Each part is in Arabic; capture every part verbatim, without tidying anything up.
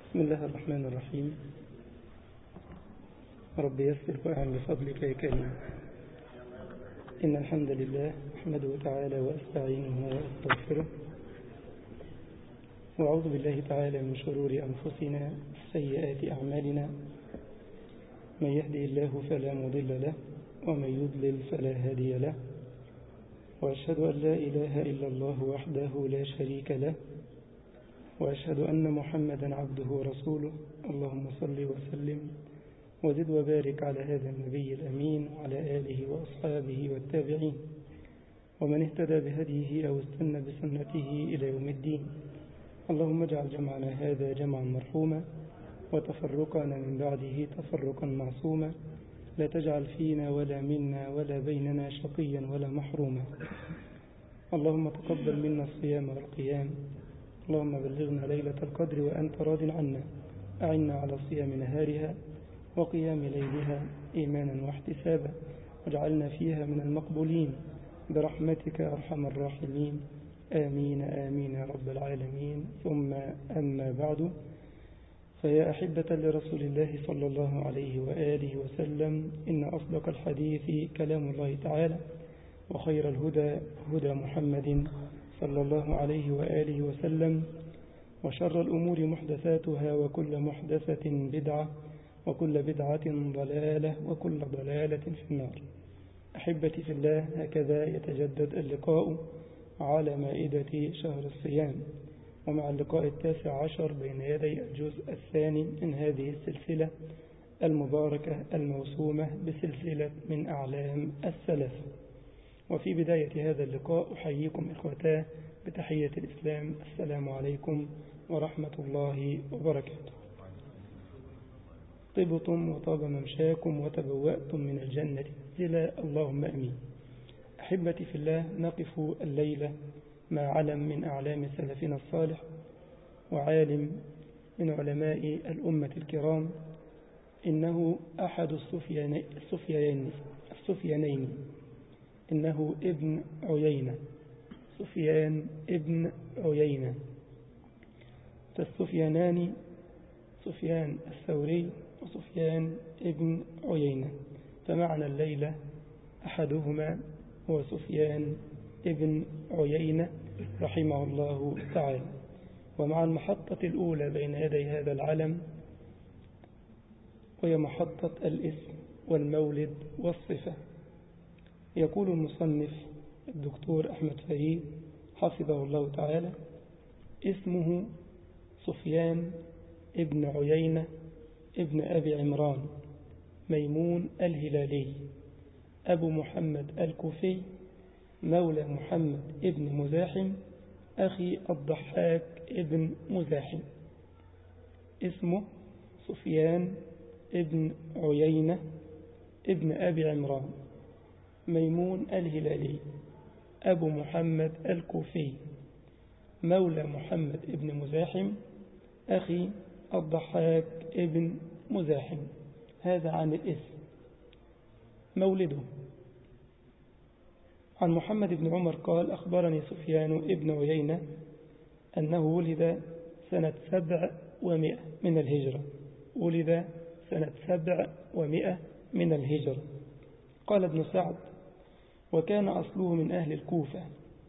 بسم الله الرحمن الرحيم. رب يسر وأعن بفضلك يا كريم. إن الحمد لله أحمده تعالى وأستعينه وأستغفره، وأعوذ بالله تعالى من شرور أنفسنا وسيئات أعمالنا. من يهدي الله فلا مضل له، ومن يضلل فلا هادي له، وأشهد أن لا إله إلا الله وحده لا شريك له، وأشهد أن محمدا عبده ورسوله. اللهم صل وسلم وزد وبارك على هذا النبي الأمين وعلى آله وأصحابه والتابعين ومن اهتدى بهديه أو استنى بسنته إلى يوم الدين. اللهم اجعل جمعنا هذا جمعا مرحوما، وتفرقنا من بعده تفرقا معصوما، لا تجعل فينا ولا منا ولا بيننا شقيا ولا محروما. اللهم تقبل منا الصيام والقيام. اللهم بلغنا ليلة القدر وأنت راض عنا. أعنا على صيام نهارها وقيام ليلها إيمانا واحتسابا، واجعلنا فيها من المقبولين برحمتك يا أرحم الراحمين. آمين آمين يا رب العالمين. ثم أما بعد، فيا أحبة لرسول الله صلى الله عليه وآله وسلم، إن أصدق الحديث كلام الله تعالى، وخير الهدى هدى محمد صلى الله عليه وآله وسلم، وشر الأمور محدثاتها، وكل محدثة بدعة، وكل بدعة ضلالة، وكل ضلالة في النار. أحبتي في الله، هكذا يتجدد اللقاء على مائدة شهر الصيام، ومع اللقاء التاسع عشر بين يدي الجزء الثاني من هذه السلسلة المباركة الموسومة بسلسلة من أعلام السلف. وفي بداية هذا اللقاء أحييكم إخوتاه بتحية الإسلام. السلام عليكم ورحمة الله وبركاته. طبتم وطاب ممشاكم وتبوأتم من الجنة منزلا، اللهم أمين. أحبتي في الله، نقف الليلة مع علم من أعلام سلفنا الصالح، وعالم من علماء الأمة الكرام، إنه أحد السفيانين السفيانين السفيانين إنه ابن عيينة، سفيان ابن عيينة. فالسفيانان سفيان الثوري وسفيان ابن عيينة، فمعنى الليلة أحدهما هو سفيان ابن عيينة رحمه الله تعالى. ومع المحطة الأولى بين يدي هذا العلم، وهي محطة الاسم والمولد والصفة، يقول المصنف الدكتور أحمد فريد حفظه الله تعالى: اسمه سفيان ابن عيينة ابن أبي عمران ميمون الهلالي، أبو محمد الكوفي، مولى محمد ابن مزاحم أخي الضحاك ابن مزاحم. اسمه سفيان ابن عيينة ابن أبي عمران ميمون الهلالي، أبو محمد الكوفي، مولى محمد ابن مزاحم أخي الضحاك ابن مزاحم. هذا عن الاسم. مولده: عن محمد بن عمر قال: أخبرني سفيان ابن عيينة أنه ولد سنة سبع ومئة من الهجرة. ولد سنة سبع ومئة من الهجرة. قال ابن سعد: وكان أصله من أهل الكوفة،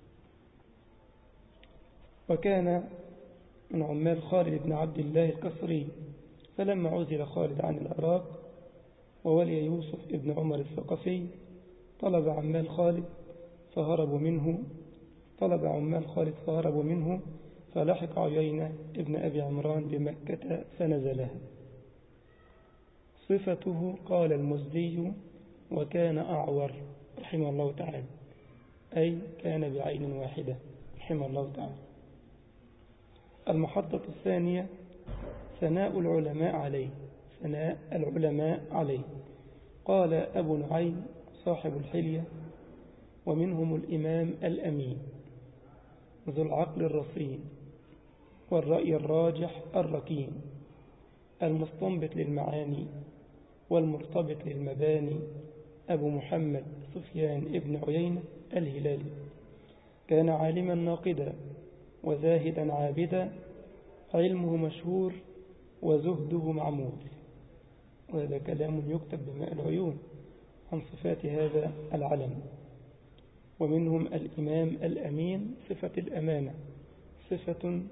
وكان من عمال خالد بن عبد الله القصري. فلما عزل خالد عن العراق وولي يوسف ابن عمر الثقفي، طلب عمال خالد فهربوا منه طلب عمال خالد فهربوا منه فلحق عيينة ابن أبي عمران بمكة فنزلها. صفته: قال المزدي: وكان أعور رحمه الله تعالى، أي كان بعين واحدة رحمه الله تعالى. المحطة الثانية: ثناء العلماء عليه. ثناء العلماء عليه. قال أبو نعيم صاحب الحلية: ومنهم الإمام الأمين ذو العقل الرصين والرأي الراجح الركين، المستنبط للمعاني والمرتبط للمباني، أبو محمد سفيان ابن عيينة الهلالي. كان عالما ناقدا وزاهدا عابدا، علمه مشهور وزهده معمور. وهذا كلام يكتب بماء العيون عن صفات هذا العلم. ومنهم الإمام الأمين، صفة الأمانة، صفة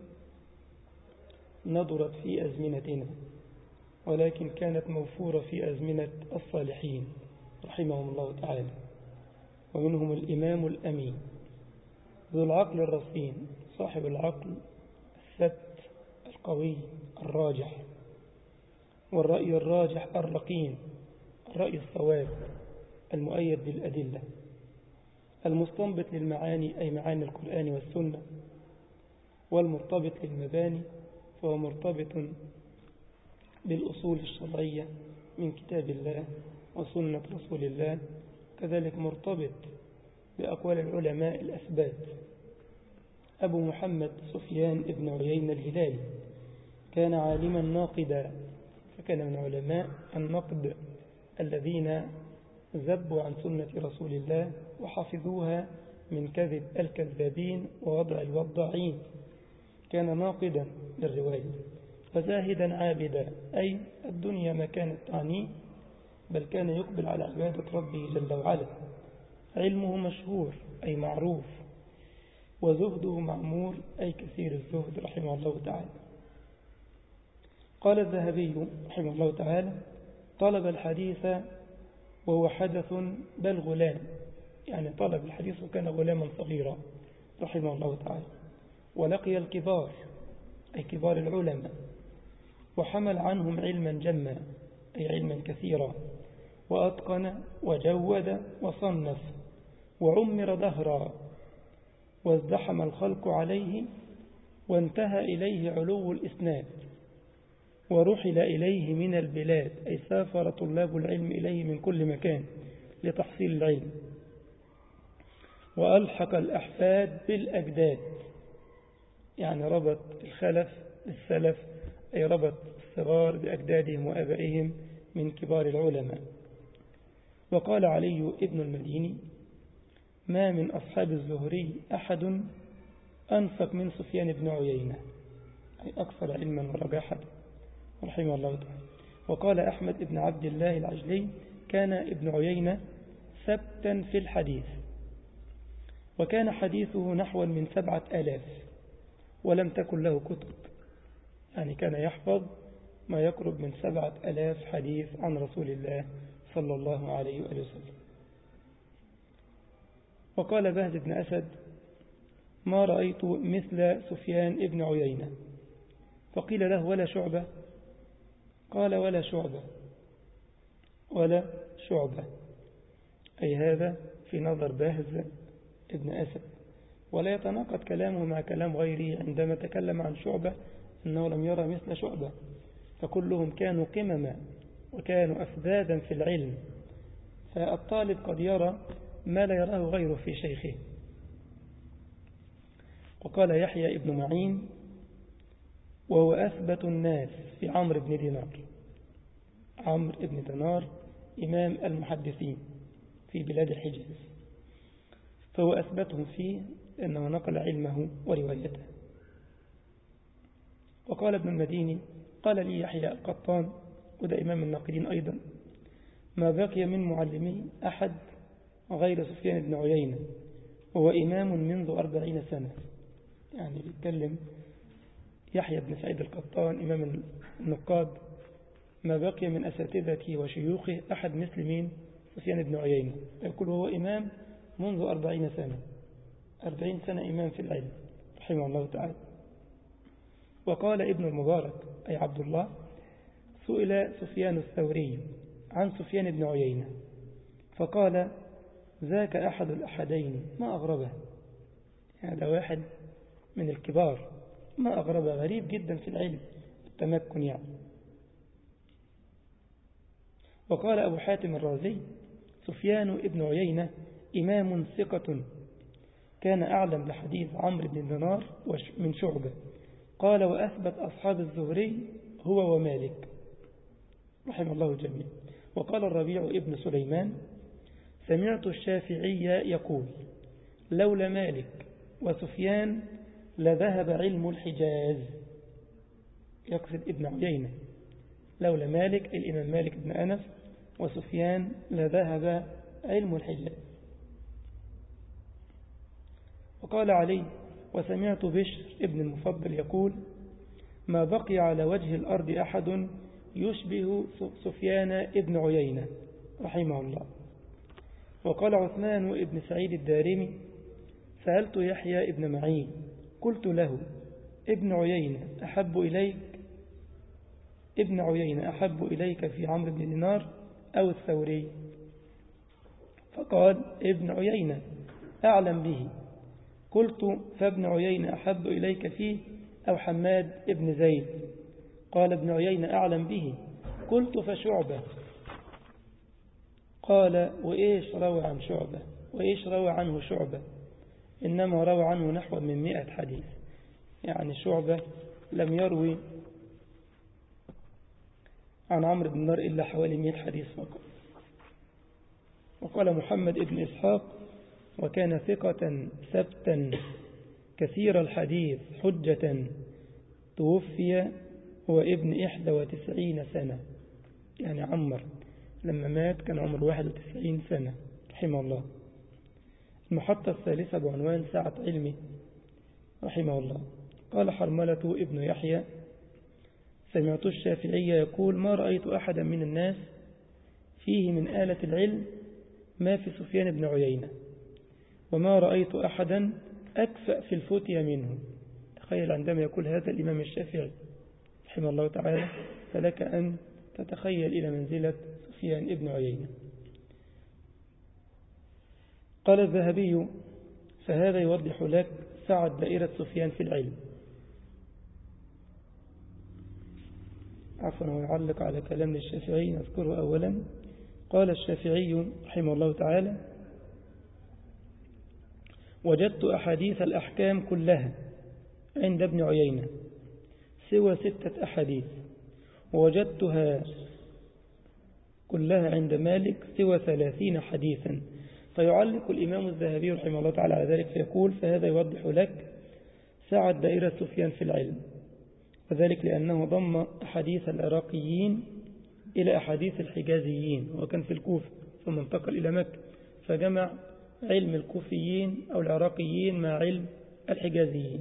نضرت في أزمنتنا ولكن كانت موفورة في أزمنة الصالحين رحمهم الله تعالى. ومنهم الإمام الأمين ذو العقل الرصين، صاحب العقل الثبت القوي الراجح، والرأي الراجح الرقين، الرأي الصواب المؤيد بالأدلة، المستنبط للمعاني أي معاني القرآن والسنة، والمرتبط للمباني فهو مرتبط بالأصول الشرعية من كتاب الله وسنة رسول الله، كذلك مرتبط بأقوال العلماء الأثبات. أبو محمد سفيان ابن عيينة الهلالي كان عالما ناقدا، فكان من علماء النقد الذين ذبوا عن سنة رسول الله وحفظوها من كذب الكذابين ووضع الوضاعين. كان ناقدا للرواية وزاهدا عابدا، أي الدنيا ما كانت تعنيه، بل كان يقبل على عبادة ربه جل وعلا. علمه مشهور أي معروف، وزهده معمور أي كثير الزهد رحمه الله تعالى. قال الذهبي رحمه الله تعالى: طلب الحديث وهو حدث بل غلام، يعني طلب الحديث وكان غلاما صغيرا رحمه الله تعالى. ولقي الكبار أي كبار العلماء، وحمل عنهم علما جما أي علما كثيرا، وأتقن وجود وصنف وعمر دهرا، وازدحم الخلق عليه، وانتهى إليه علو الإسناد، ورحل إليه من البلاد أي سافر طلاب العلم إليه من كل مكان لتحصيل العلم، وألحق الأحفاد بالأجداد، يعني ربط الخلف بالسلف أي ربط الصغار بأجدادهم وأبائهم من كبار العلماء. وقال علي ابن المديني: ما من أصحاب الزهري أحد أنفق من سفيان بن عيينة، أي أكثر علما ورجاحة رحمه الله تعالى. وقال أحمد بن عبد الله العجلي: كان ابن عيينة ثبتا في الحديث، وكان حديثه نحو من سبعة آلاف، ولم تكن له كتب، يعني كان يحفظ ما يقرب من سبعة آلاف حديث عن رسول الله صلى الله عليه وآله وسلم. وقال بهز بن أسد: ما رأيت مثل سفيان ابن عيينة. فقيل له: ولا شعبة؟ قال: ولا شعبة ولا شعبة، أي هذا في نظر بهز ابن أسد. ولا يتناقض كلامه مع كلام غيره عندما تكلم عن شعبة أنه لم يرى مثل شعبة، فكلهم كانوا قمما وكانوا أفذاذا في العلم، فالطالب قد يرى ما لا يراه غيره في شيخه. وقال يحيى ابن معين: وهو أثبت الناس في عمرو بن دينار. عمرو بن دينار إمام المحدثين في بلاد الحجاز، فهو أثبتهم فيه لأنه نقل علمه وروايته. وقال ابن المديني: قال لي يحيى القطان، وده إمام الناقدين أيضا: ما بقي من معلمي أحد غير سفيان بن عيينة، وهو إمام منذ أربعين سنة. يعني يتكلم يحيى بن سعيد القطان إمام النقاد: ما بقي من أساتذته وشيوخه أحد مثل مين؟ سفيان بن عيينة. يقول هو إمام منذ أربعين سنة، أربعين سنة إمام في العلم رحمه الله تعالى. وقال ابن المبارك أي عبد الله: سئل سفيان الثوري عن سفيان بن عيينة فقال: ذاك أحد الأحدين ما أغربه. هذا واحد من الكبار، ما أغربه، غريب جدا في العلم التمكن يعني. وقال أبو حاتم الرازي: سفيان ابن عيينة إمام ثقة، كان أعلم بحديث عمرو بن دينار من شعبة. قال: وأثبت أصحاب الزهري هو ومالك رحمه الله الجميع. وقال الربيع ابن سليمان: سمعت الشافعي يقول: لولا مالك وسفيان لذهب علم الحجاز. يقصد ابن عيينة، لولا مالك الإمام مالك بن أنس وسفيان لذهب علم الحجاز. وقال علي: وسمعت بشر ابن المفضل يقول: ما بقي على وجه الأرض أحد يشبه سفيان ابن عيينة رحمه الله. وقال عثمان ابن سعيد الدارمي: سألت يحيى ابن معين قلت له: ابن عيينة أحب إليك ابن عيينة أحب إليك في عمرو بن دينار أو الثوري؟ فقال: ابن عيينة أعلم به. قلت: فابن عيينة أحب إليك فيه أو حماد ابن زيد؟ قال: ابن عيينة أعلم به. قلت: فشعبة؟ قال: وإيش روى عن شعبة وإيش روى عنه شعبة؟ إنما روى عنه نحو من مئة حديث، يعني شعبة لم يروي عن عمرو بن دينار إلا حوالي مئة حديث فقط. وقال محمد ابن إسحاق: وكان ثقة ثبتا كثير الحديث حجة، توفي هو ابن إحدى وتسعين سنة، يعني عمر لما مات كان عمر واحد وتسعين سنة رحمه الله. المحطة الثالثة بعنوان سعة علمه رحمه الله. قال حرملة ابن يحيى: سمعت الشافعي يقول: ما رأيت أحدا من الناس فيه من آلة العلم ما في سفيان بن عيينة، وما رأيت أحدا أكفأ في الفتية منه. تخيل عندما يقول هذا الإمام الشافعي رحمه الله تعالى، فلك أن تتخيل إلى منزلة سفيان ابن عيينة. قال الذهبي: فهذا يوضح لك سعة دائرة سفيان في العلم. عفوا، ويعلق على كلام الشافعي نذكره أولا. قال الشافعي رحمه الله تعالى: وجدت أحاديث الأحكام كلها عند ابن عيينة سوى ستة أحاديث، ووجدتها كلها عند مالك سوى ثلاثين حديثا. فيعلق الإمام الذهبي رحمه الله تعالى على ذلك فيقول: فهذا يوضح لك سعة دائرة سفيان في العلم، وذلك لأنه ضم أحاديث العراقيين إلى أحاديث الحجازيين، وكان في الكوفة ثم انتقل إلى مكة، فجمع علم الكوفيين أو العراقيين مع علم الحجازيين،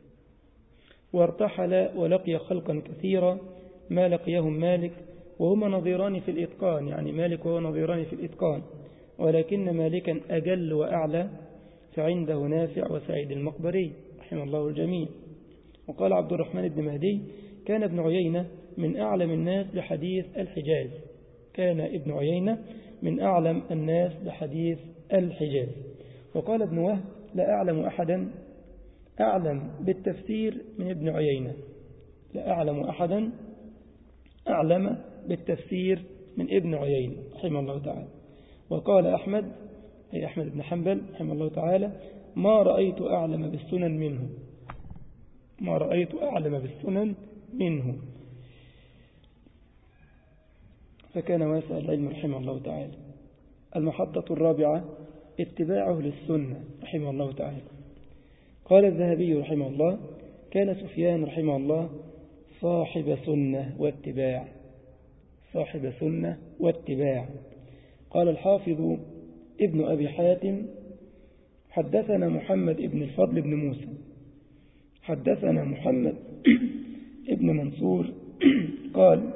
وارتحل ولقي خلقا كثيرا ما لقيهم مالك، وهما نظيران في الإتقان، يعني مالك وهو نظيران في الإتقان، ولكن مالكا أجل وأعلى، فعنده نافع وسعيد المقبري رحمه الله الجميع. وقال عبد الرحمن بن مهدي: كان ابن عيينة من أعلم الناس بحديث الحجاز كان ابن عيينة من أعلم الناس بحديث الحجاز. وقال ابن وهب: لا أعلم أحدا أعلم بالتفسير من ابن عيينة لا أعلم أحدا أعلم بالتفسير من ابن عيينة رحمه الله تعالى. وقال أحمد أي أحمد بن حنبل رحمه الله تعالى: ما رأيت أعلم بالسنن منه ما رأيت أعلم بالسنن منه فكان واسع العلم رحمه الله تعالى. المحطة الرابعة: اتباعه للسنة رحمه الله تعالى. قال الذهبي رحمه الله: كان سفيان رحمه الله صاحب سنة واتباع صاحب سنة واتباع. قال الحافظ ابن أبي حاتم: حدثنا محمد ابن الفضل بن موسى حدثنا محمد ابن منصور قال: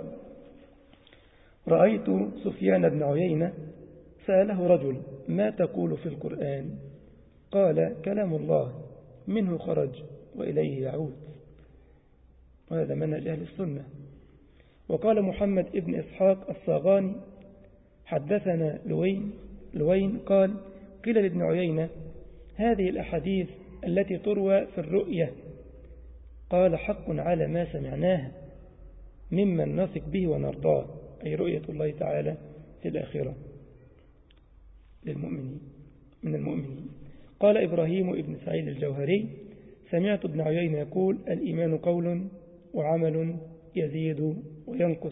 رأيت سفيان بن عيينة سأله رجل: ما تقول في القرآن؟ قال: كلام الله منه خرج وإليه يعود. وهذا منهج أهل السنة. وقال محمد ابن إسحاق الصاغاني: حدثنا لوين لوين قال: قيل لابن عيينة: هذه الأحاديث التي تروى في الرؤية. قال: حق على ما سمعناها ممن نثق به ونرضاه، أي رؤية الله تعالى في الآخرة للمؤمنين من المؤمنين. قال إبراهيم ابن سعيد الجوهري: سمعت ابن عيينة يقول: الإيمان قول وعمل يزيد وينقص.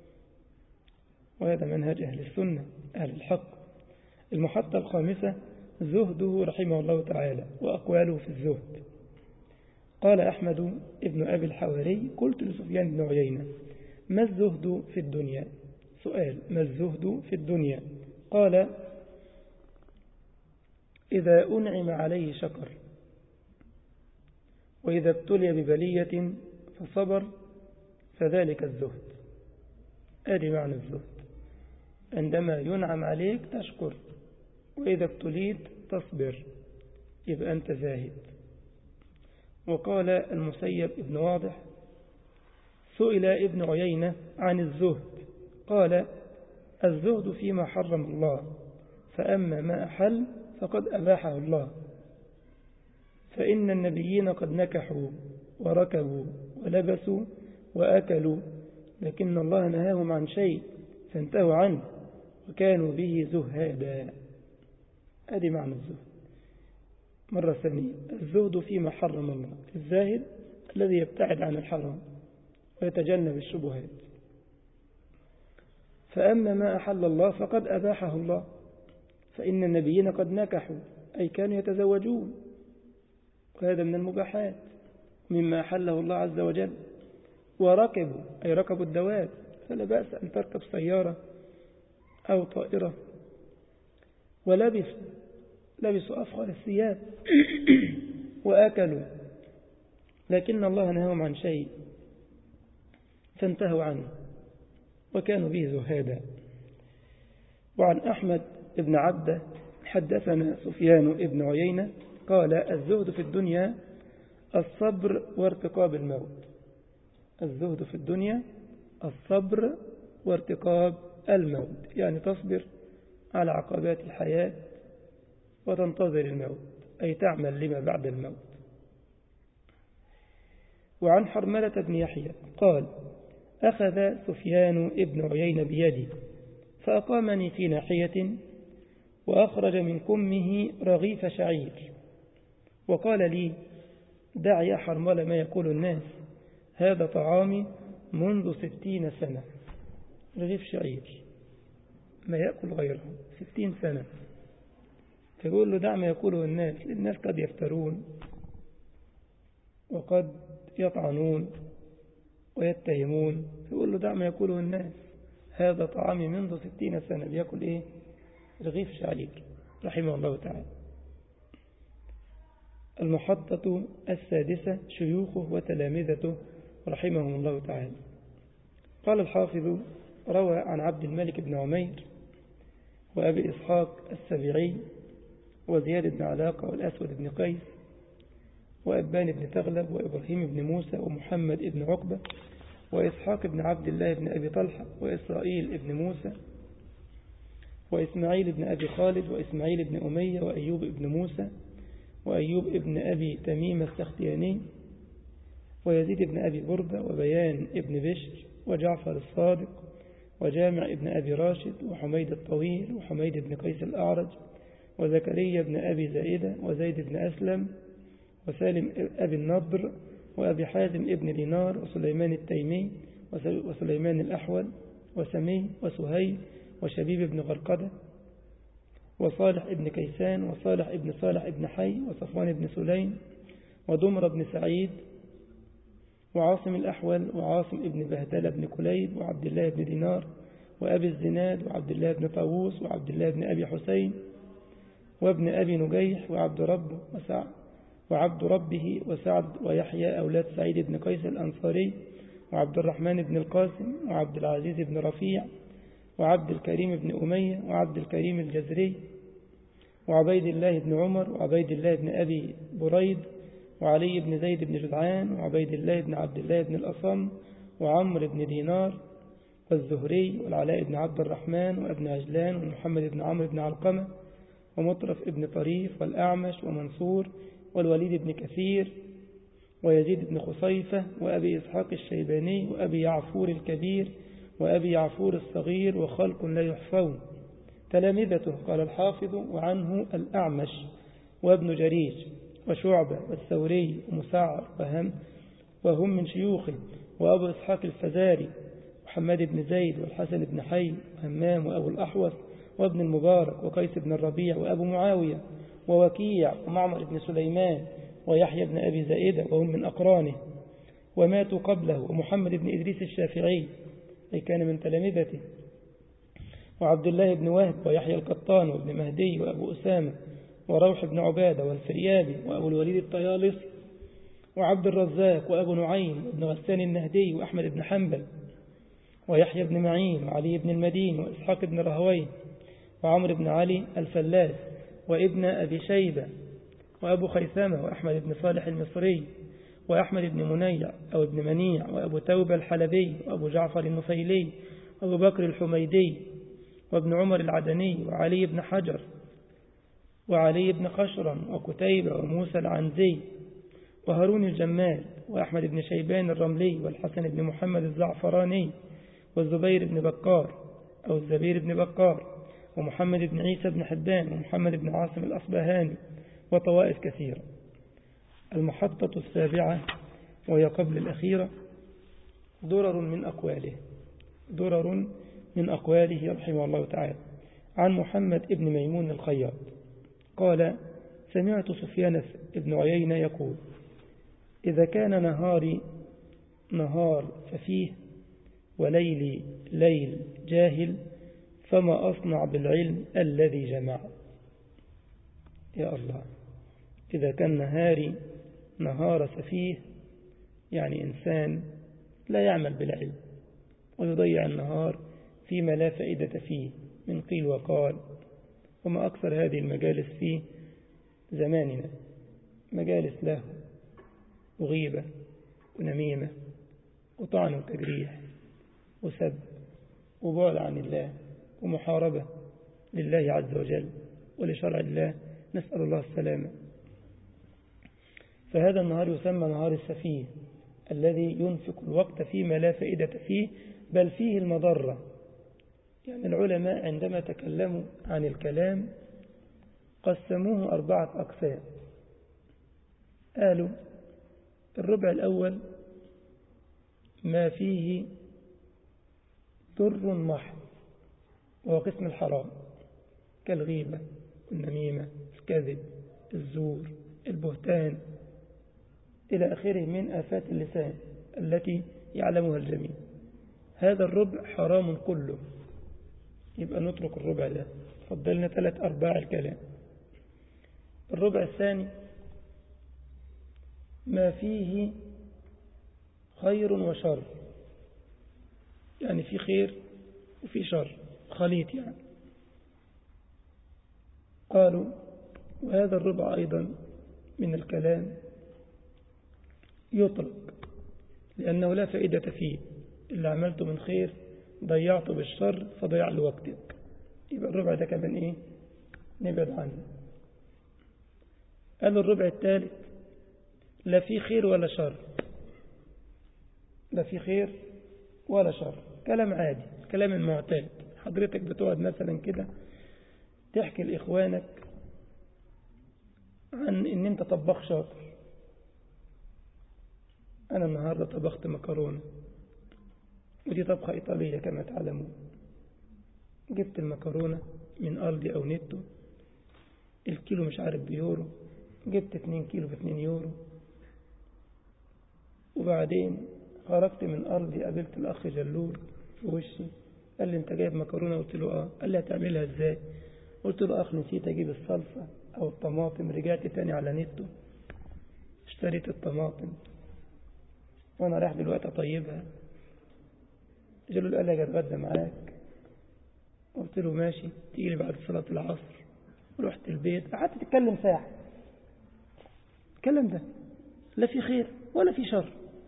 وهذا منهج أهل السنة أهل الحق. المحطة الخامسة: زهده رحمه الله تعالى وأقواله في الزهد. قال أحمد ابن أبي الحواري قلت لسفيان بن عيينة ما الزهد في الدنيا؟ سؤال: ما الزهد في الدنيا؟ قال: إذا أنعم عليه شكر، وإذا ابتلي ببلية فصبر، فذلك الزهد. أدي معنى الزهد: عندما ينعم عليك تشكر، وإذا ابتليت تصبر، يبقى أنت زاهد. وقال المسيب ابن واضح: سئل ابن عيينة عن الزهد قال: الزهد فيما حرم الله، فأما ما أحل فقد أباحه الله، فإن النبيين قد نكحوا وركبوا ولبسوا وأكلوا، لكن الله نهاهم عن شيء فانتهوا عنه وكانوا به زهادا. هذه معنى الزهد. مرة ثانية: الزهد فيما حرم الله، الزاهد الذي يبتعد عن الحرام ويتجنب الشبهات. فأما ما أحل الله فقد أباحه الله، فإن النبيين قد نكحوا أي كانوا يتزوجون، وهذا من المباحات مما أحله الله عز وجل. وركبوا أي ركبوا الدواب، فلا بأس أن تركب سيارة أو طائرة. ولبسوا لبسوا أفخر الثياب وأكلوا، لكن الله نهاهم عن شيء فانتهوا عنه وكانوا به زهادا. وعن أحمد بن عبده حدثنا سفيان بن عيينة قال: الزهد في الدنيا الصبر وارتقاب الموت. الزهد في الدنيا الصبر وارتقاب الموت، يعني تصبر على عقبات الحياة وتنتظر الموت، أي تعمل لما بعد الموت. وعن حرملة بن يحيى قال: أخذ سفيان ابن عيينة بيدي فأقامني في ناحية، وأخرج من كمه رغيف شعير، وقال لي: دع يا حرملة ما يقول الناس، هذا طعامي منذ ستين سنة. رغيف شعير ما يأكل غيره ستين سنة، فيقول له: دع ما يقوله الناس، الناس قد يفترون وقد يطعنون ويتهمون، فيقول له: دع ما يقوله الناس، هذا طعامي منذ ستين سنة. بيأكل إيه؟ رغيف شعير، رحمه الله تعالى. المحطة السادسة: شيوخه وتلامذته رحمهم الله تعالى. قال الحافظ: روى عن عبد الملك بن عمير وأبي إسحاق السبيعي وزياد بن علاقة والأسود بن قيس وأبان بن تغلب وإبراهيم بن موسى ومحمد بن عقبة وإسحاق بن عبد الله بن أبي طلحة وإسرائيل بن موسى وإسماعيل بن أبي خالد وإسماعيل بن أمية وأيوب بن موسى وأيوب بن أبي تميم السختياني ويزيد بن أبي بردة وبيان بن بشر وجعفر الصادق وجامع بن أبي راشد وحميد الطويل وحميد بن قيس الأعرج وزكريا بن أبي زائدة وزيد بن أسلم وسالم أبي النضر وأبي حازم ابن دينار وسليمان التيمي وسليمان الأحول وسمي وسهيل وشبيب بن غرقدة وصالح ابن كيسان وصالح ابن صالح ابن حي وصفوان ابن سليم ودمر بن سعيد وعاصم الأحول وعاصم ابن بهدلة بن كليب وعبد الله بن دينار وأبي الزناد وعبد الله بن طاووس وعبد الله بن أبي حسين وابن أبي نجيح وعبد رب وسعد وعبد ربه وسعد ويحيى أولاد سعيد بن قيس الأنصاري وعبد الرحمن بن القاسم وعبد العزيز بن رفيع وعبد الكريم بن أمية وعبد الكريم الجزري وعبيد الله بن عمر وعبيد الله بن أبي بريد وعلي بن زيد بن جدعان وعبيد الله بن عبد الله بن الأصم وعمر بن دينار والزهري والعلاء بن عبد الرحمن وابن عجلان ومحمد بن عمرو بن علقمة ومطرف ابن طريف والأعمش ومنصور والوليد بن كثير ويزيد بن خصيفة وأبي إسحاق الشيباني وأبي يعفور الكبير وأبي يعفور الصغير وخلق لا يحصون. تلامذته قال الحافظ: وعنه الأعمش وابن جريج وشعبة والثوري ومسعر وهم وهم من شيوخه وأبو إسحاق الفزاري محمد بن زيد والحسن بن حي وهمام وأبو الأحوص وابن المبارك وقيس بن الربيع وأبو معاوية ووكيع ومعمر بن سليمان ويحيى بن أبي زائدة وهم من أقرانه وماتوا قبله، ومحمد بن إدريس الشافعي أي كان من تلامذته، وعبد الله بن وهب ويحيى القطان وابن مهدي وأبو أسامة وروح بن عبادة والفريابي وأبو الوليد الطيالسي وعبد الرزاق وأبو نعيم وابن غسان النهدي وأحمد بن حنبل ويحيى بن معين وعلي بن المدين وإسحاق بن رهوين وعمر بن علي الفلاس وابن أبي شيبة وأبو خيثمة وأحمد بن صالح المصري وأحمد بن منيع أو ابن منيع وأبو توبة الحلبي وأبو جعفر النفيلي وأبو بكر الحميدي وابن عمر العدني وعلي بن حجر وعلي بن خشرم وكتيبة وموسى العنزي وهارون الجمال وأحمد بن شيبان الرملي والحسن بن محمد الزعفراني والزبير بن بكار أو الزبير بن بكار ومحمد بن عيسى بن حبان ومحمد بن عاصم الأصبهاني وطوائف كثيرة. المحطة السابعة وهي قبل الأخيرة درر من أقواله درر من أقواله رحمه الله تعالى عن محمد بن ميمون الخياط قال: سمعت سفيان بن عيينة يقول: إذا كان نهاري نهار سفيه وليلي ليل جاهل فما أصنع بالعلم الذي جمع. يا الله، إذا كان نهاري نهار سفيه يعني إنسان لا يعمل بالعلم ويضيع النهار فيما لا فائدة فيه من قيل وقال، وما أكثر هذه المجالس في زماننا، مجالس له وغيبة ونميمة وطعن وتجريح وسب وبعد عن الله ومحاربة لله عز وجل ولشرع الله، نسأل الله السلامة. فهذا النهار يسمى نهار السفيه الذي ينفق الوقت فيما لا فائدة فيه بل فيه المضرة. يعني العلماء عندما تكلموا عن الكلام قسموه أربعة أقسام. قالوا: الربع الأول ما فيه ضر محض وهو قسم الحرام كالغيبة والنميمة الكذب الزور البهتان إلى آخره من آفات اللسان التي يعلمها الجميع. هذا الربع حرام كله، يبقى نترك الربع ده، فضلنا ثلاث أرباع الكلام. الربع الثاني ما فيه خير وشر، يعني في خير وفي شر خليط يعني. قالوا: وهذا الربع أيضا من الكلام يترك لأنه لا فائدة فيه، اللي عملته من خير ضيعته بالشر فضيع لوقتك، يبقى الربع ده كمان إيه؟ نبعد عنه. قالوا الربع الثالث لا في خير ولا شر، لا في خير ولا شر، كلام عادي، كلام المعتاد. حضرتك بتقعد مثلا كده تحكي لإخوانك عن إن أنت طباخ شاطر. أنا النهاردة طبخت مكرونة، ودي طبخة إيطالية كما تعلمون. جبت المكرونة من ألدي أو نيتو، الكيلو مش عارف بيورو، جبت اتنين كيلو باتنين يورو. وبعدين خرجت من ألدي قابلت الأخ جلول في وشي، قال لي: أنت جايب مكرونة؟ قلت له: آه. قال لي: هتعملها إزاي؟ قلت له: أخ نسيت أجيب الصلصة أو الطماطم. رجعت تاني على نيتو اشتريت الطماطم وأنا رايح دلوقتي أطيبها. جلول قال لي: أتغدى معاك. قلت له: ماشي. تيجي لي بعد صلاة العصر. رحت البيت قعدت تتكلم ساعة. الكلام ده لا في خير ولا في شر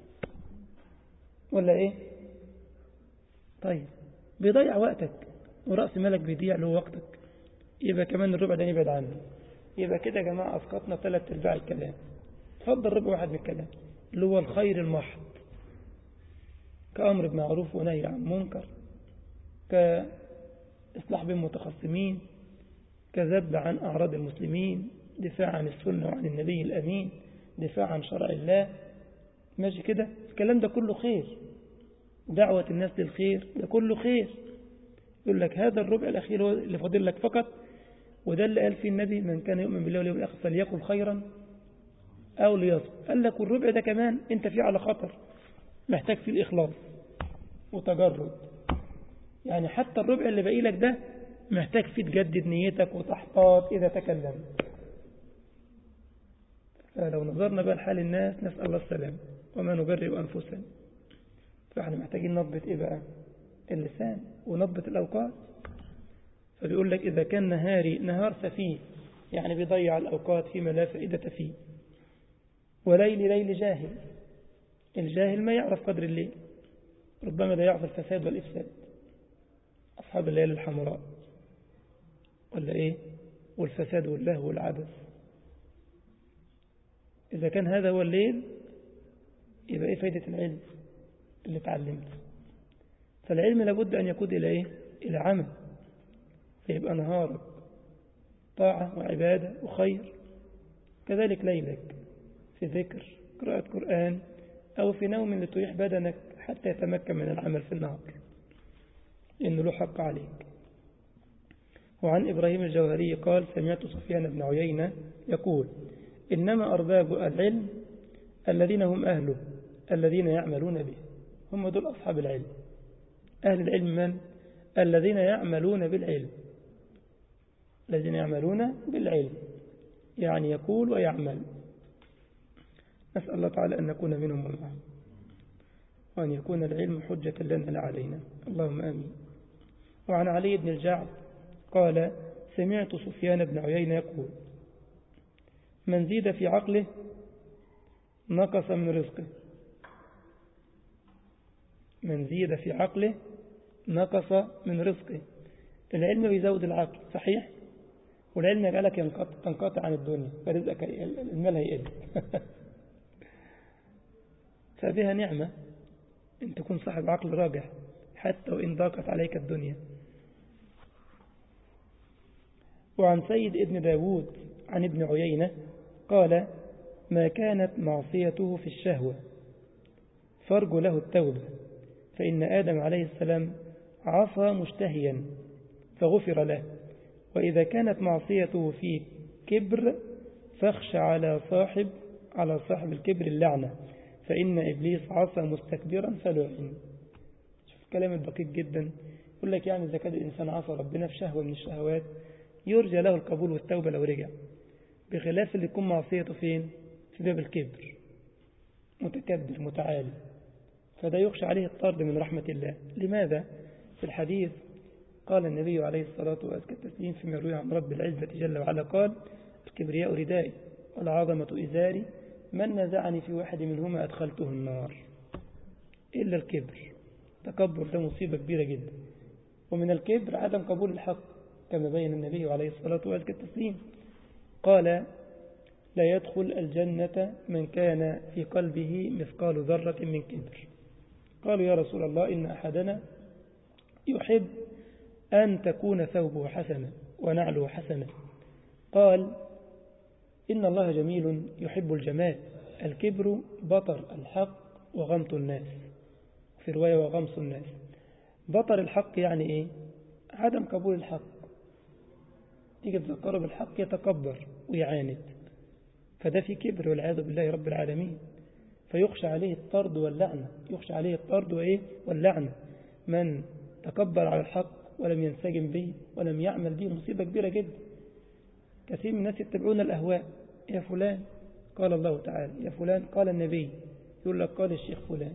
ولا إيه؟ طيب بيضيع وقتك ورأس مالك بيضيع له وقتك، يبقى كمان الربع ده نبعد عنه. يبقى كده يا جماعة أسقطنا ثلاث أرباع الكلام. تفضل ربع واحد من الكلام اللي هو الخير المحض، كأمر بمعروف ونهي عن منكر، كإصلاح بين متخاصمين، كذب عن أعراض المسلمين، دفاع عن السنة وعن النبي الأمين، دفاع عن شرع الله. ماشي كده؟ الكلام ده كله خير، دعوة الناس للخير ده كله خير. يقول لك هذا الربع الأخير هو اللي فاضل لك فقط، وده اللي قال فيه النبي: من كان يؤمن بالله واليوم الآخر فليقل خيرا أو ليصم. قال لك والربع ده كمان أنت فيه على خطر، محتاج فيه الإخلاص وتجرد. يعني حتى الربع اللي باقي لك ده محتاج فيه تجدد نيتك وتحتاط إذا تكلمت. فلو نظرنا بقى لحال الناس نسأل الله السلام وما نبرئ أنفسنا. فاحنا محتاجين نضبط إيه بقى؟ اللسان ونضبط الأوقات. فبيقول لك إذا كان نهاري نهار سفيه، يعني بيضيع الأوقات فيما لا فائدة فيه، وليل ليل جاهل. الجاهل ما يعرف قدر الليل، ربما لا يعرف الفساد والإفساد. أصحاب الليل الحمراء ولا إيه؟ والفساد واللهو والعبث. إذا كان هذا هو الليل يبقى إيه فايدة العلم اللي تعلمته؟ فالعلم لابد أن يقود إلى إيه؟ إلى عمل. فيبقى نهارك طاعة وعبادة وخير، كذلك ليلك في ذكر قراءة قرآن أو في نوم لتريح بدنك حتى يتمكن من العمل في النهار، إنه له حق عليك. وعن إبراهيم الجوهري قال سمعت سفيان بن عيينة يقول إنما أرباب العلم الذين هم أهله الذين يعملون به. هم دول أصحاب العلم. أهل العلم من؟ الذين يعملون بالعلم. الذين يعملون بالعلم يعني يقول ويعمل. نسأل الله تعالى أن نكون منهم ومعهم، وأن يكون العلم حجة لنا لا علينا، اللهم آمين. وعن علي بن الجعد قال سمعت سفيان بن عيينة يقول من زيد في عقله نقص من رزقه. من زيد في عقله نقص من رزقه. العلم بيزود العقل صحيح، والعلم يجعلك تنقطع عن الدنيا فرزقك المال هيقل. فبها نعمة أن تكون صاحب عقل راجح حتى وإن ضاقت عليك الدنيا. وعن سيد ابن داود عن ابن عيينة قال ما كانت معصيته في الشهوة فارجو له التوبة، فإن آدم عليه السلام عصى مشتهيا فغفر له، وإذا كانت معصيته في كبر فاخشى على صاحب على صاحب الكبر اللعنة، فإن إبليس عصى مستكبرا فلعن. شوف الكلام الدقيق جدا. يقول لك يعني إذا كان الإنسان عصى ربنا في شهوة من الشهوات يرجى له القبول والتوبة لو رجع، بخلاف اللي يكون معصيته فين؟ في باب الكبر، متكبر متعالي، فده يخشى عليه الطرد من رحمة الله. لماذا؟ في الحديث قال النبي عليه الصلاة والتسليم فيما يروي عن رب العزة جل وعلا قال الكبرياء ردائي والعظمة إزاري، من نزعني في واحد منهما أدخلته النار. إلا الكبر، تكبر ده مصيبة كبيرة جدا. ومن الكبر عدم قبول الحق كما بين النبي عليه الصلاة والتسليم قال لا يدخل الجنة من كان في قلبه مثقال ذرة من كبر. قالوا يا رسول الله إن أحدنا يحب أن تكون ثوبه حسنة ونعله حسنة. قال إن الله جميل يحب الجمال. الكبر بطر الحق وغمط الناس، في رواية وغمص الناس. بطر الحق يعني إيه؟ عدم قبول الحق، تيجي تذكره بالحق يتكبر ويعاند، فده في كبر والعياذ بالله رب العالمين. فيخشى عليه الطرد واللعنة، يخشى عليه الطرد وإيه؟ واللعنة. من تكبر على الحق ولم ينسجم به ولم يعمل به مصيبة كبيرة جدا. كثير من الناس يتبعون الأهواء. يا فلان قال الله تعالى، يا فلان قال النبي، يقول لك قال الشيخ فلان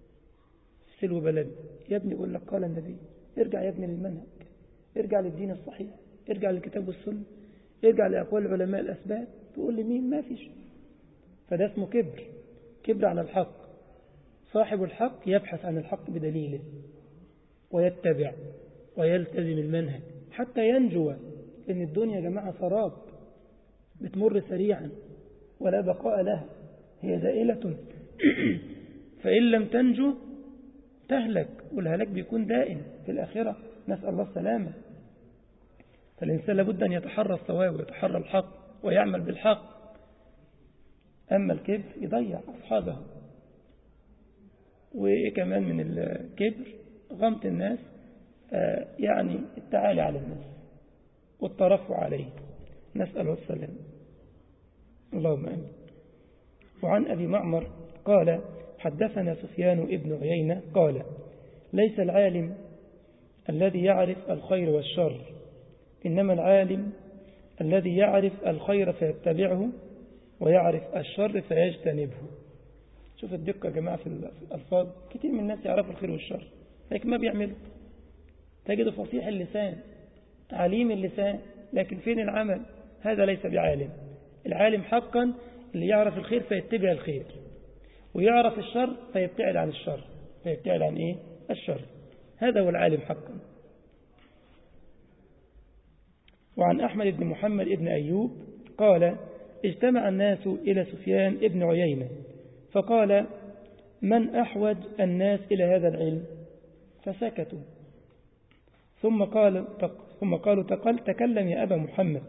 سلو بلد. يا ابني يقول لك قال النبي. ارجع يا ابني للمنهج، ارجع للدين الصحيح، ارجع للكتاب والسنة، ارجع لأقوال العلماء الأسباب. تقول لي مين؟ ما فيش. فده اسمه كبر، كبر على الحق. صاحب الحق يبحث عن الحق بدليله ويتبع ويلتزم المنهج حتى ينجو. لأن الدنيا يا جماعة سراب بتمر سريعا ولا بقاء لها، هي زائلة. فإن لم تنجو تهلك، والهلاك بيكون دائم في الآخرة، نسأل الله السلامة. فالإنسان لابد أن يتحرى الصواب ويتحرى الحق ويعمل بالحق. أما الكبر يضيع أصحابه. وكمان من الكبر غمط الناس، آه يعني التعالي على الناس والترفع عليه، نسأل الله السلام، اللهم آمين. وعن أبي معمر قال حدثنا سفيان ابن عيينة قال ليس العالم الذي يعرف الخير والشر، إنما العالم الذي يعرف الخير فيتبعه ويعرف الشر فيجتنبه. شوف الدقة يا جماعة في الألفاظ. كتير من الناس يعرفوا الخير والشر لكن ما بيعملوا. تجد فصيح اللسان عليم اللسان لكن فين العمل؟ هذا ليس بعالم. العالم حقا اللي يعرف الخير فيتبع الخير، ويعرف الشر فيبتعد عن الشر. فيبتعد عن إيه؟ الشر. هذا هو العالم حقا. وعن أحمد بن محمد بن أيوب قال اجتمع الناس إلى سفيان بن عيينة فقال من أحوج الناس إلى هذا العلم؟ فسكتوا. ثم قال ثم قالوا تقل تكلم يا أبا محمد.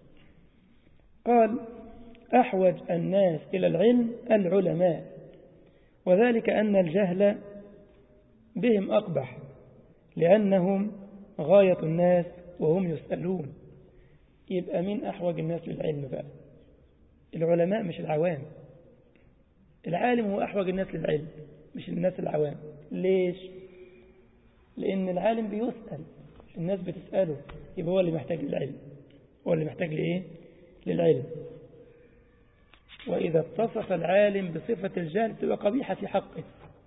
قال أحوج الناس إلى العلم العلماء، وذلك أن الجهل بهم أقبح لأنهم غاية الناس وهم يسألون. يبقى مين أحوج الناس للعلم بقى؟ العلماء مش العوام. العالم هو أحوج الناس للعلم مش الناس العوام. ليش؟ لأن العالم بيسأل، الناس بتسأله، يبقى هو اللي محتاج للعلم، هو اللي محتاج لإيه؟ للعلم. وإذا اتصف العالم بصفة الجهل تبقى قبيحة في حقه.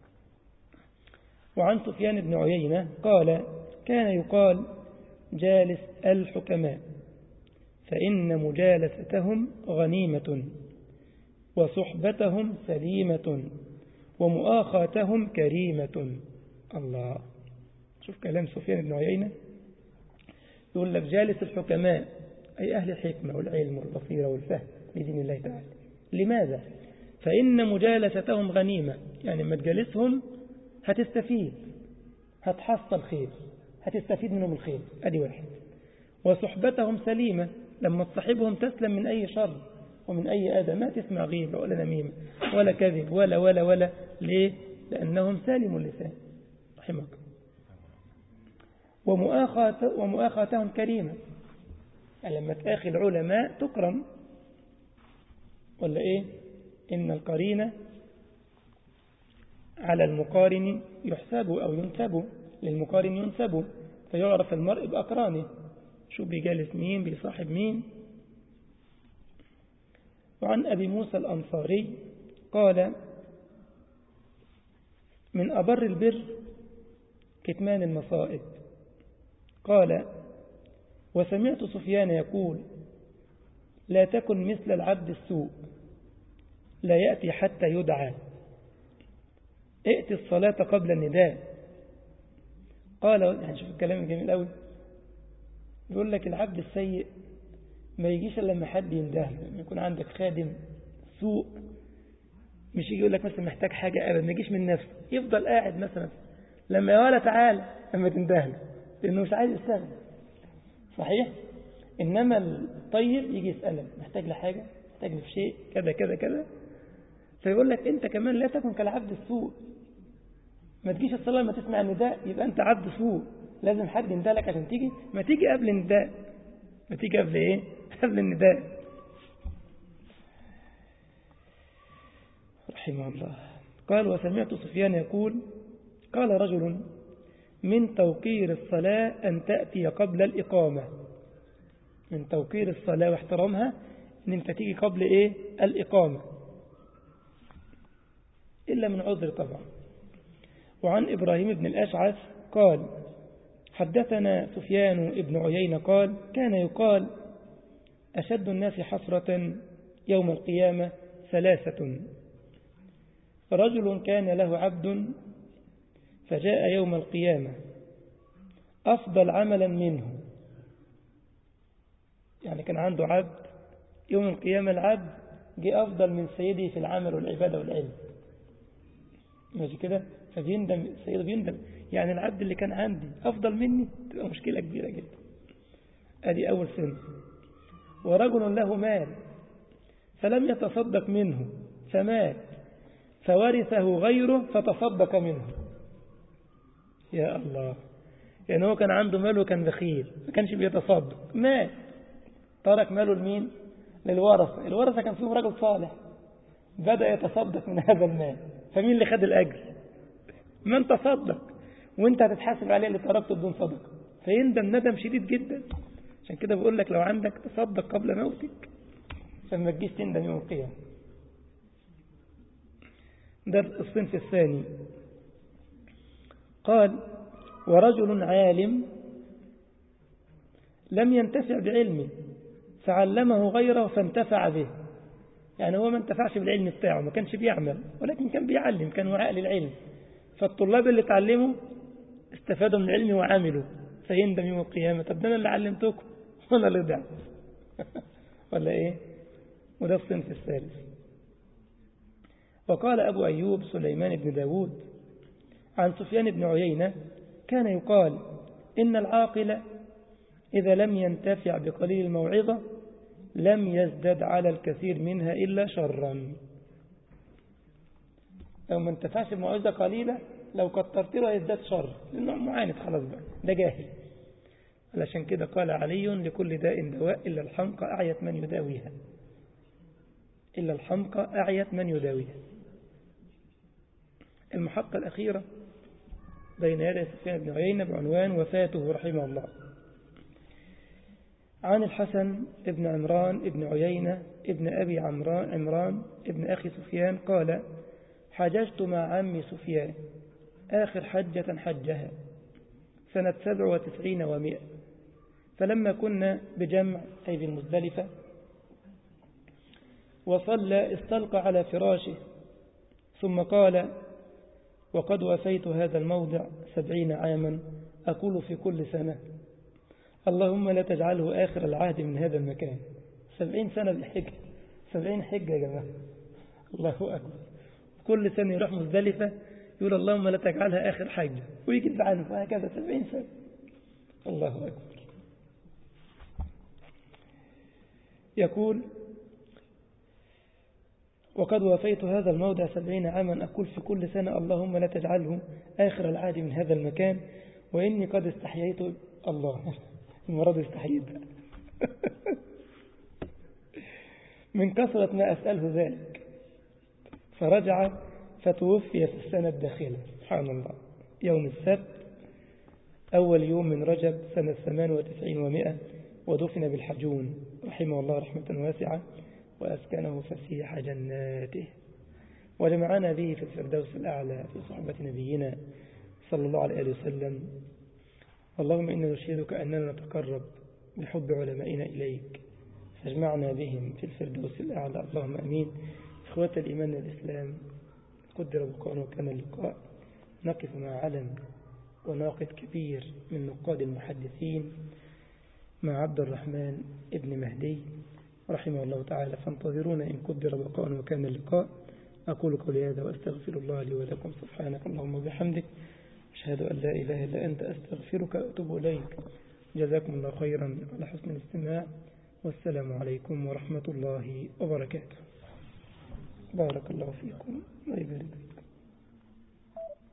وعن سفيان بن عيينة قال كان يقال جالس الحكماء فإن مجالستهم غنيمة وصحبتهم سليمة ومؤاخاتهم كريمة. الله، شوف كلام سفيان بن عيينة. يقول لك جالس الحكماء أي أهل الحكمة والعلم والبصيرة والفهم بدين الله تعالى. لماذا؟ فإن مجالستهم غنيمة، يعني لما تجالسهم هتستفيد، هتحصل خير، هتستفيد منهم الخير. أدي واحد. وصحبتهم سليمة، لما تصحبهم تسلم من أي شر ومن أي أذى، ما تسمع غيبة ولا نميمة ولا كذب ولا ولا ولا. ليه؟ لأنهم سالموا اللسان رحمك. ومؤاخاتهم كريمة، يعني لما تآخي العلماء تكرم، ولا إيه؟ إن القرين على المقارن يحسب أو ينسب، للمقارن ينسب، فيعرف المرء بأقرانه، شو بيجالس مين، بيصاحب مين. وعن أبي موسى الأنصاري قال من أبر البر كتمان المصائب. قال وسمعت سفيان يقول لا تكن مثل العبد السوء لا يأتي حتى يدعى، ائت الصلاة قبل النداء. قال يعني شوف الكلام الجميل قوي، بيقول لك العبد السيء ما يجيش إلا لما حد ينده. لما يكون عندك خادم سوء مش يجي يقول لك مثلا محتاج حاجة أبدا، ما يجيش من نفسه، يفضل قاعد مثلا لما يقول تعالى لما تنده له، لأنه مش عايز يستغل. صحيح؟ إنما الطيب يجي يسألك محتاج لحاجة، محتاج في شيء كذا كذا كذا، فيقول لك أنت كمان لا تكن كالعبد السوء. ما تجيش الصلاة لما تسمع النداء يبقى أنت عبد سوء، لازم حد يندى لك عشان تيجي. ما تيجي قبل النداء، ما تيجي قبل إيه؟ قبل النداء. رحمه الله. قال وسمعت سفيان يقول قال رجل من توقير الصلاة أن تأتي قبل الإقامة. من توقير الصلاة واحترامها أن أنت تيجي قبل إيه؟ الإقامة، إلا من عذر طبعا. وعن إبراهيم بن الأشعث قال حدثنا سفيان بن عيينة قال كان يقال أشد الناس حسرة يوم القيامة ثلاثة: رجل كان له عبد فجاء يوم القيامة أفضل عملا منه، يعني كان عنده عبد يوم القيامة، العبد جاء أفضل من سيده في العمل والعبادة والعلم، ماشي كده، فبيندم السيد بيندم، يعني العبد اللي كان عندي أفضل مني، تبقى مشكلة كبيرة جدا. أدي أول سنة. ورجل له مال فلم يتصدق منه فمات فورثه غيره فتصدق منه. يا الله، يعني هو كان عنده مال وكان بخيل ما كانش بيتصدق، مات ترك ماله لمين؟ للورثة. الورثة كان فيهم رجل صالح بدأ يتصدق من هذا المال، فمين اللي خد الأجر؟ من تصدق، وانت هتتحاسب عليه اللي تركته بدون صدقة، فيندم ندم شديد جدا. عشان كده بقول لك لو عندك تصدق قبل موتك فما تجيش تندم يوم القيامة. ده الصنف الثاني. قال ورجل عالم لم ينتفع بعلمه فعلمه غيره فانتفع به. يعني هو ما انتفعش بالعلم بتاعه، ما كانش بيعمل ولكن كان بيعلم، كان وعاء للعلم، فالطلاب اللي تعلموا استفادوا من العلم وعملوا، فيندم يوم القيامة طب ده أنا اللي علمتكم وأنا اللي ضعت ولا إيه؟ وده الصنف الثالث. وقال أبو أيوب سليمان بن داود عن سفيان بن عيينة كان يقال إن العاقل إذا لم ينتفع بقليل الموعظة لم يزدد على الكثير منها إلا شرا. لو ما انتفعش بموعظة قليلة لو كترت له يزداد شر، لأنه معاند خلاص بقى، ده جاهل. علشان كده قال علي لكل داء دواء إلا الحمقى أعيت من يداويها، إلا الحمقى أعيت من يداويها. المحطة الأخيرة بين يدي سفيان بن عيينة بعنوان وفاته رحمه الله. عن الحسن ابن عمران ابن عيينة ابن أبي عمران عمران ابن أخي سفيان قال حججت مع عمي سفيان آخر حجة حجها سنة سبع وتسعين ومئة، فلما كنا بجمع أي بالمزدلفة وصلى استلقى على فراشه ثم قال وقد وفيت هذا الموضع سبعين عاما أقول في كل سنة اللهم لا تجعله آخر العهد من هذا المكان. سبعين سنة بالحجة، سبعين حجة يا جماعة، الله أكبر. كل سنة يروح مزدلفة يقول اللهم لا تجعلها آخر حجة ويجد عنه، وهكذا سبعين سنة، الله أكبر. يقول وقد وفيت هذا الموضع سبعين عاما أقول في كل سنة اللهم لا تجعله آخر العهد من هذا المكان، وإني قد استحييت الله المرض استحييت من كثرة ما أسأله ذلك، فرجع فتوفي في السنة الداخلة سبحان الله يوم السبت أول يوم من رجب سنة ثمان وتسعين ومئة، ودفن بالحجون رحمه الله رحمة واسعة وأسكنه فسيح جناته، وجمعنا به في الفردوس الأعلى في صحبة نبينا صلى الله عليه وسلم. اللهم إنا نشهدك أننا نتقرب بحب علمائنا إليك، فاجمعنا بهم في الفردوس الأعلى، اللهم أمين. إخوة الإيمان والإسلام، قدر بقاء وكان اللقاء، نقف مع علم وناقد كبير من نقاد المحدثين مع عبد الرحمن ابن مهدي رحمه الله تعالى، فانتظرونا إن قدر بقاء وكان اللقاء. أقول قولي هذا وأستغفر الله لي ولكم، سبحانك اللهم وبحمدك، أشهد أن لا إله إلا أنت، أستغفرك وأتوب إليك. جزاكم الله خيرا على حسن الاستماع، والسلام عليكم ورحمة الله وبركاته. بارك الله فيكم ويبارك.